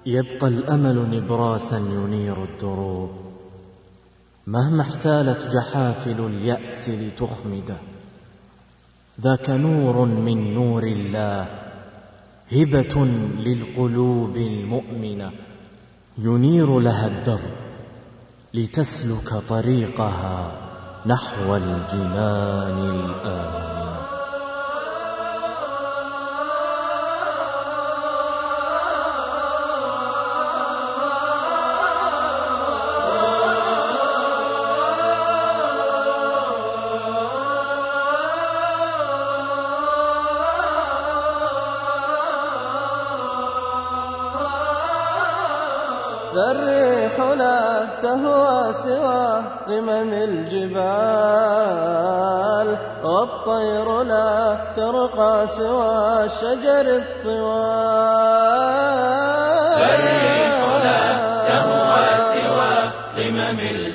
يبقى الأمل نبراسا ينير الدروب، مهما احتالت جحافل اليأس لتخمده. ذاك نور من نور الله، هبة للقلوب المؤمنة، ينير لها الدرب لتسلك طريقها نحو الجنان الآمنة. فالريح لا تهوى سوى قمم الجبال، والطير لا ترقى سوى شجر الطوال. فالريح لا تهوى سوى قمم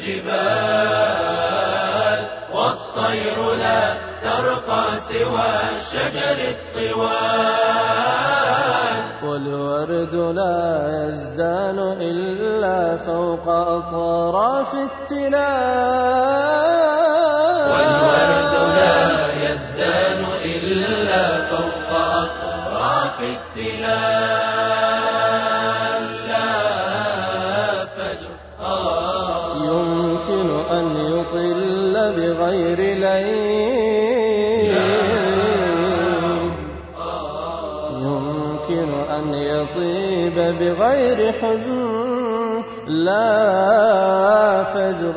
الجبال، والطير لا ترقى سوى شجر الطوال. والورد لا يزدان إلا فوق أطراف التلال. والورد لا يزدان إلا فوق أطراف التلال. لا فجر يمكن أن يطل بغير ليل، يمكن أن يطيب بغير حزن. لا فجر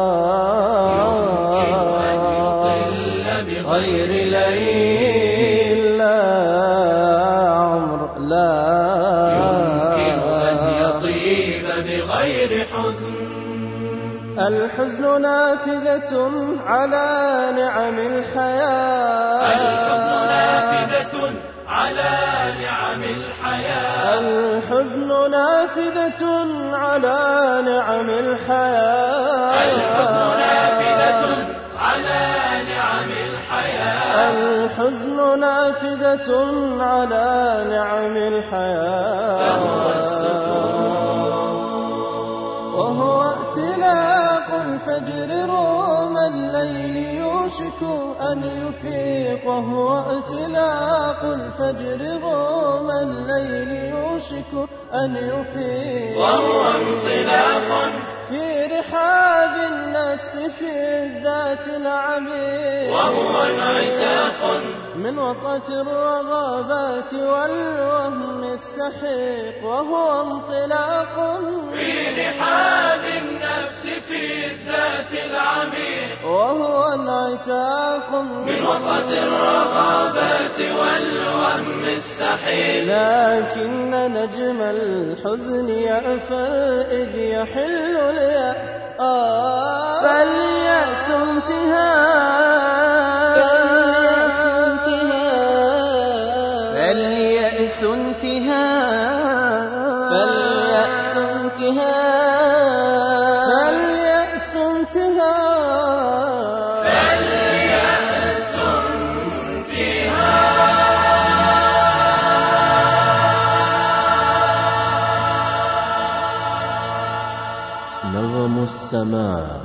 بغير ليل. لا عمر لا يمكن أن يطيب بغير حزن. الحزن نافذة على نعم الحياة. الحزن نافذة على نعم الحياة. الحزن نافذة على نعم الحياة. الحزن نافذة على نعم الحياة. الحزن نافذة على نعم الحياة. فهو السكون وهو ائتلاق الفجر روم الليل يوشك أن يفيق. وهو ائتلاق الفجر روم الليل يوشك أن يفيق. وهو انطلاق في رحاب النفس في الذات العميق. وهو انعتاق من وطأة الرغبات والوهم السحيق. وهو انطلاق في رحاب النفس في الذات العميق. وهو انعتاق من وطأة الرغبات والوهم السحيق. لكن نجم الحزن يأفل إذ يحل اليأس. فاليأس انتهاء. فاليأس انتهاء. فاليأس انتهاء. فاليأس انتهاء. فاليأس انتهاء. نغم السماء